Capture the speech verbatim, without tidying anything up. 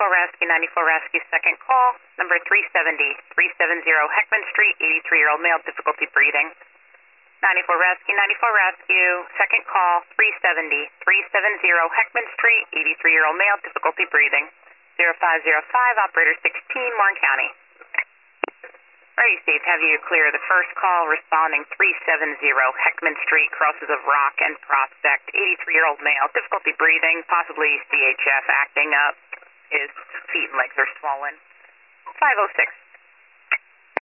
ninety-four Rescue, ninety-four Rescue, second call, number three seventy, three seventy Heckman Street, eighty-three-year-old male, difficulty breathing. ninety-four Rescue, ninety-four Rescue, second call, three seventy, three seventy Heckman Street, eighty-three-year-old male, difficulty breathing. zero five zero five, operator sixteen, Warren County. Ready, Steve, have you clear the first call responding three seventy Heckman Street, crosses of Rock and Prospect, eighty-three-year-old male, difficulty breathing, possibly C H F acting up. His feet and legs are swollen. five oh six.